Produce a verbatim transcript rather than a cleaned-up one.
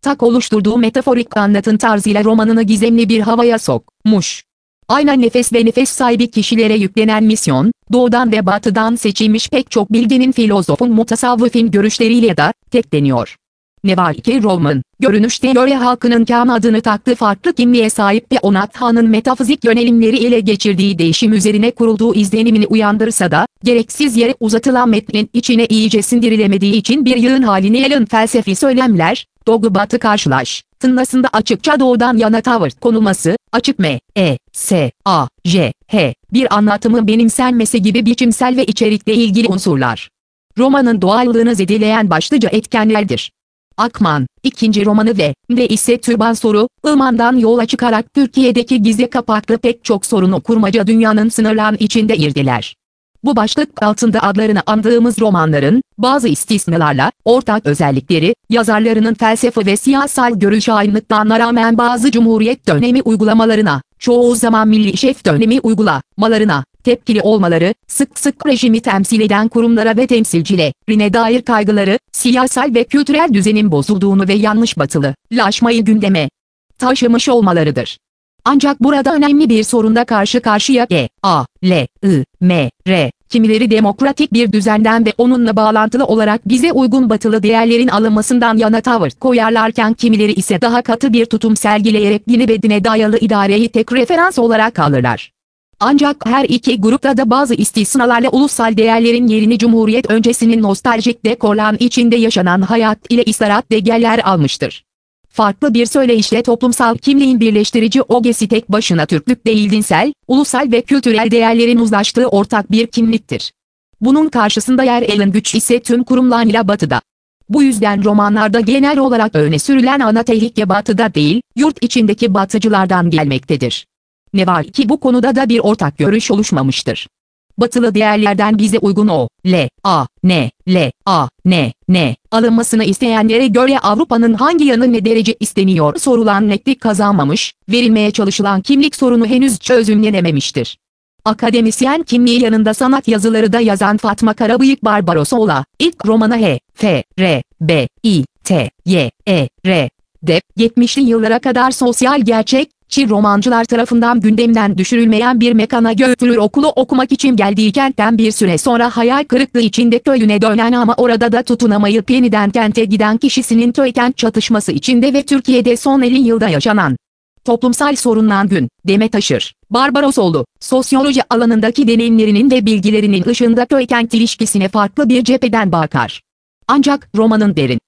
ortak oluşturduğu metaforik anlatım tarzıyla romanını gizemli bir havaya sokmuş. Aynen nefes ve nefes sahibi kişilere yüklenen misyon, doğudan ve batıdan seçilmiş pek çok bilginin, filozofun, mutasavvıfın görüşleriyle de tekleniyor. Ne var ki roman, görünüşte Yöre halkının Kağan adını taktığı farklı kimliğe sahip ve Onat Han'ın metafizik yönelimleri ile geçirdiği değişim üzerine kurulduğu izlenimini uyandırsa da, gereksiz yere uzatılan metnin içine iyice sindirilemediği için bir yığın haline gelen felsefi söylemler, Doğu Batı karşılaştırmasında açıkça doğudan yana tavır konulması, açık M, E, S, A, J, H, bir anlatımın benimsenmesi gibi biçimsel ve içerikle ilgili unsurlar, romanın doğallığını zedeleyen başlıca etkenlerdir. Akman, ikinci romanı ve ve ise Türban Soru, Ilman'dan yola çıkarak Türkiye'deki gizli kapaklı pek çok sorunu kurmaca dünyanın sınırlarının içinde irdeler. Bu başlık altında adlarını andığımız romanların, bazı istisnalarla, ortak özellikleri, yazarlarının felsefe ve siyasal görüş aynılıklarına rağmen bazı Cumhuriyet dönemi uygulamalarına, çoğu zaman Milli Şef dönemi uygulamalarına tepkili olmaları, sık sık rejimi temsil eden kurumlara ve temsilcilerine dair kaygıları, siyasal ve kültürel düzenin bozulduğunu ve yanlış batılılaşmayı gündeme taşımış olmalarıdır. Ancak burada önemli bir sorunla karşı karşıya G, A, L, I, M, R, kimileri demokratik bir düzenden ve onunla bağlantılı olarak bize uygun batılı değerlerin alınmasından yana tavır koyarlarken kimileri ise daha katı bir tutum sergileyerek dini ve dine dayalı idareyi tek referans olarak alırlar. Ancak her iki grupta da bazı istisnalarla ulusal değerlerin yerini Cumhuriyet öncesinin nostaljik dekorların içinde yaşanan hayat ile istirahat degeller almıştır. Farklı bir söyleyişle toplumsal kimliğin birleştirici ögesi tek başına Türklük değil, dinsel, ulusal ve kültürel değerlerin uzlaştığı ortak bir kimliktir. Bunun karşısında yer alan güç ise tüm kurumlarıyla batıda. Bu yüzden romanlarda genel olarak öne sürülen ana tehlike batıda değil, yurt içindeki batıcılardan gelmektedir. Ne var ki bu konuda da bir ortak görüş oluşmamıştır. Batılı değerlerden bize uygun o, L, A, N, L, A, N, N, alınmasını isteyenlere göre Avrupa'nın hangi yanı ne derece isteniyor sorulan netlik kazanmamış, verilmeye çalışılan kimlik sorunu henüz çözümlenememiştir. Akademisyen kimliği yanında sanat yazıları da yazan Fatma Karabıyık Barbarosoğlu, ilk romanı H, F, R, B, I, T, Y, E, R, de yetmişli yıllara kadar sosyal gerçekçi romancılar tarafından gündemden düşürülmeyen bir mekana götürür. Okulu okumak için geldiği kentten bir süre sonra hayal kırıklığı içinde köyüne dönen ama orada da tutunamayıp yeniden kente giden kişisinin köy-kent çatışması içinde ve Türkiye'de son elli yılda yaşanan toplumsal sorundan gündeme taşır. Barbarosoğlu, sosyoloji alanındaki deneyimlerinin ve bilgilerinin ışığında köy-kent ilişkisine farklı bir cepheden bakar. Ancak romanın derin